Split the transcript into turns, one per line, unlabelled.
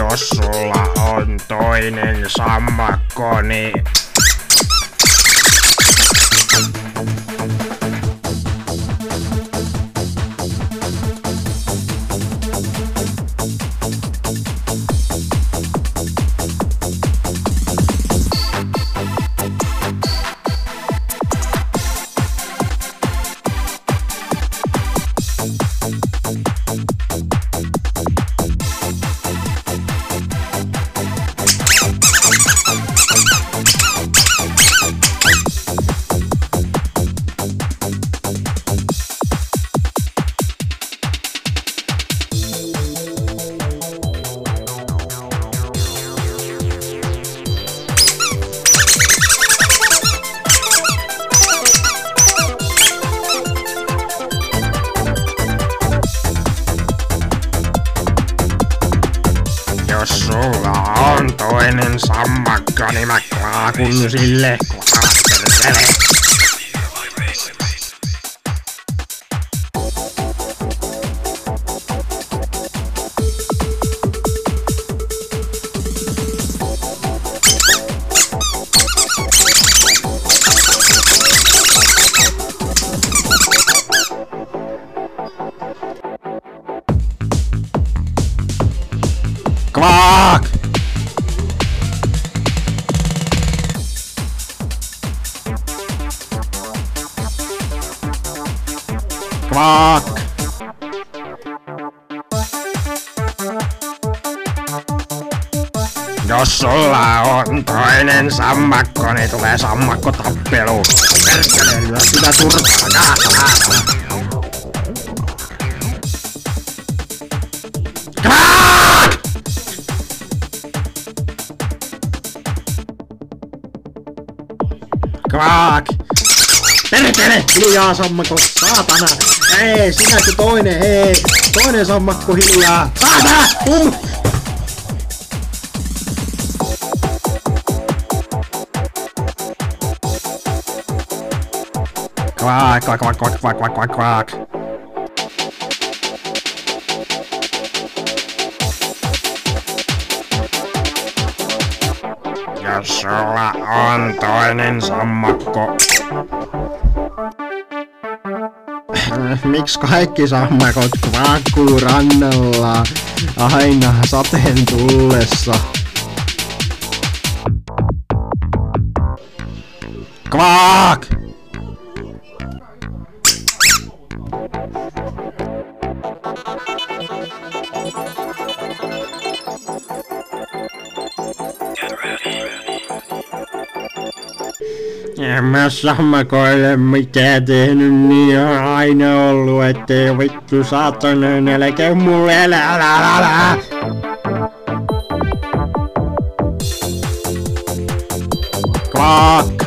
Jos sulla on toinen sammakko, niin... Jos sulla on toinen sammakko, niin mä klaakun sille klaakperkele. Kvaak! Kvaak! Jos sulla on toinen sammakko, niin tulee sammakkotappelu. Perkele, lyö sitä turpaa. Kvaak! Kvaak! Perkele! Hiljaa sammakko, saatana! Ei, sinäkö toinen, ei! Toinen sammakko hiljaa! Saatana! Kvaak, kvaak, kvaak, kvaak, kvaak, kvaak, kvaak, kvaak. Jos sulla on toinen sammakko. Miksi kaikki sammakot kvaakkuu rannalla aina sateen tullessa? Kvaak! En mä sammakoille mitään tehnyt, niin on aina ollut, ettei vittu saatanan älkää mulle älä. Kvaak!